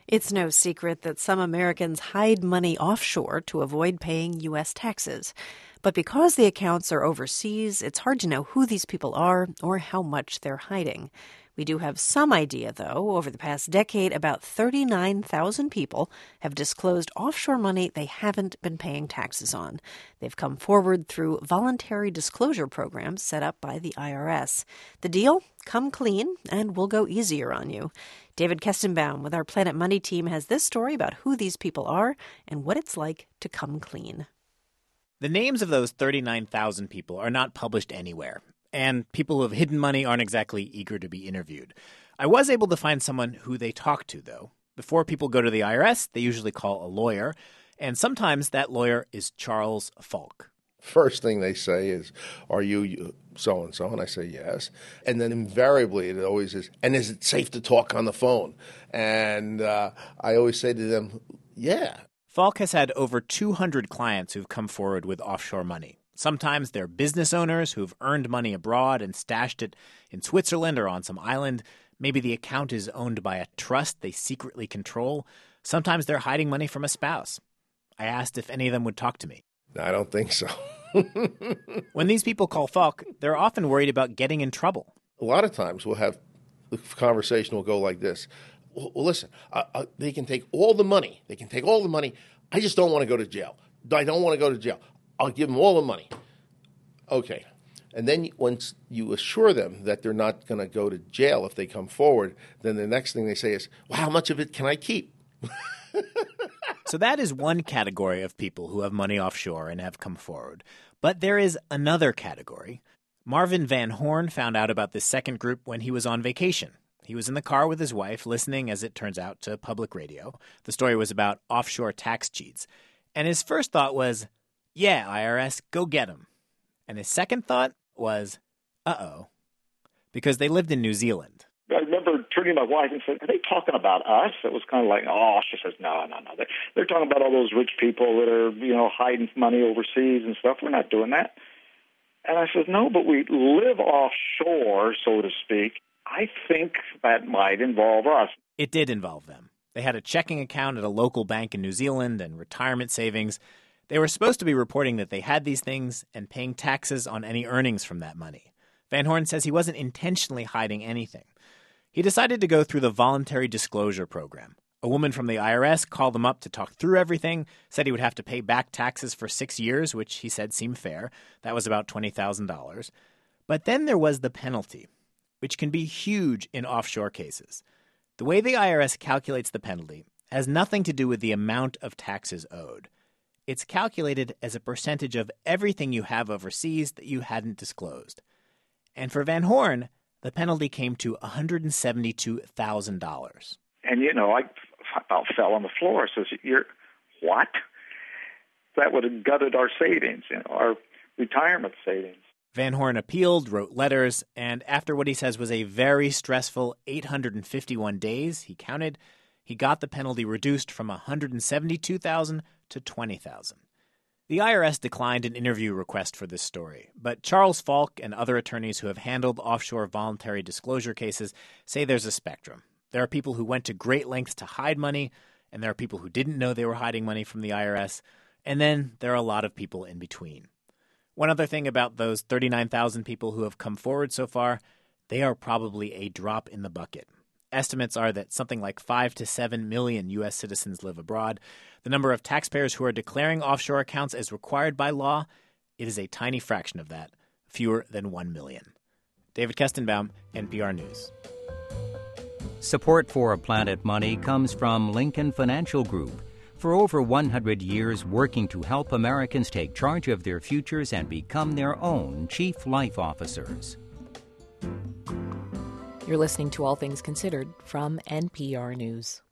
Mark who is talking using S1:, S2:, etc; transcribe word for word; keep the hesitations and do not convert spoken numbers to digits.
S1: It's no secret that some Americans hide money offshore to avoid paying U S taxes. But because the accounts are overseas, it's hard to know who these people are or how much they're hiding. We do have some idea, though. Over the past decade, about thirty-nine thousand people have disclosed offshore money they haven't been paying taxes on. They've come forward through voluntary disclosure programs set up by the I R S. The deal? Come clean, and we'll go easier on you. David Kestenbaum with our Planet Money team has this story about who these people are and what it's like to come clean.
S2: The names of those thirty-nine thousand people are not published anywhere. And people who have hidden money aren't exactly eager to be interviewed. I was able to find someone who they talk to, though. Before people go to the I R S, they usually call a lawyer. And sometimes that lawyer is Charles Falk.
S3: First thing they say is, are you so-and-so? And I say, yes. And then invariably it always is, and is it safe to talk on the phone? And uh, I always say to them, yeah.
S2: Falk has had over two hundred clients who've come forward with offshore money. Sometimes they're business owners who've earned money abroad and stashed it in Switzerland or on some island. Maybe the account is owned by a trust they secretly control. Sometimes they're hiding money from a spouse. I asked if any of them would talk to me.
S3: I don't think so.
S2: When these people call Falk, they're often worried about getting in trouble.
S3: A lot of times we'll have the conversation will go like this. Well, listen, uh, uh, they can take all the money. They can take all the money. I just don't want to go to jail. I don't want to go to jail. I'll give them all the money. Okay. And then once you assure them that they're not going to go to jail if they come forward, then the next thing they say is, well, how much of it can I keep?
S2: So that is one category of people who have money offshore and have come forward. But there is another category. Marvin Van Horn found out about this second group when he was on vacation. He was in the car with his wife, listening, as it turns out, to public radio. The story was about offshore tax cheats. And his first thought was, yeah, I R S, go get them. And his second thought was, uh-oh, because they lived in New Zealand.
S4: I remember turning to my wife and saying, are they talking about us? It was kind of like, oh, she says, no, no, no. They're, they're talking about all those rich people that are, you know, hiding money overseas and stuff. We're not doing that. And I said, no, but we live offshore, so to speak. I think that might involve us.
S2: It did involve them. They had a checking account at a local bank in New Zealand and retirement savings. They were supposed to be reporting that they had these things and paying taxes on any earnings from that money. Van Horn says he wasn't intentionally hiding anything. He decided to go through the voluntary disclosure program. A woman from the I R S called him up to talk through everything, said he would have to pay back taxes for six years, which he said seemed fair. That was about twenty thousand dollars. But then there was the penalty, which can be huge in offshore cases. The way the I R S calculates the penalty has nothing to do with the amount of taxes owed. It's calculated as a percentage of everything you have overseas that you hadn't disclosed. And for Van Horn, the penalty came to one hundred seventy-two thousand dollars.
S4: And, you know, I about fell on the floor. I says, you're, what? That would have gutted our savings, you know, our retirement savings.
S2: Van Horn appealed, wrote letters, and after what he says was a very stressful eight hundred fifty-one days, he counted, he got the penalty reduced from one hundred seventy-two thousand dollars to twenty thousand dollars. The I R S declined an interview request for this story, but Charles Falk and other attorneys who have handled offshore voluntary disclosure cases say there's a spectrum. There are people who went to great lengths to hide money, and there are people who didn't know they were hiding money from the I R S, and then there are a lot of people in between. One other thing about those thirty-nine thousand people who have come forward so far, they are probably a drop in the bucket. Estimates are that something like five to seven million U S citizens live abroad. The number of taxpayers who are declaring offshore accounts as required by law, it is a tiny fraction of that, fewer than one million. David Kestenbaum, N P R News.
S5: Support for Planet Money comes from Lincoln Financial Group. For over one hundred years, working to help Americans take charge of their futures and become their own chief life officers.
S6: You're listening to All Things Considered from N P R News.